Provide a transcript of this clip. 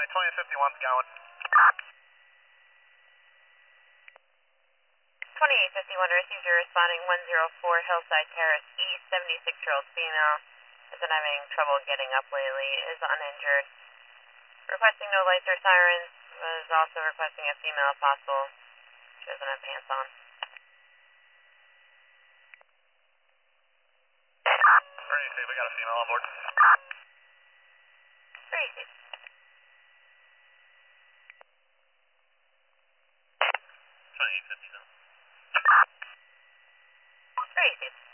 2851's going. 2851 received your responding 104 Hillside Terrace East, 76-year-old female. Has been having trouble getting up lately, is uninjured. Requesting no lights or sirens, was also requesting a female if possible. She doesn't have pants on. Very safe, we got a female on board. Very safe. 2850 now. Very safe.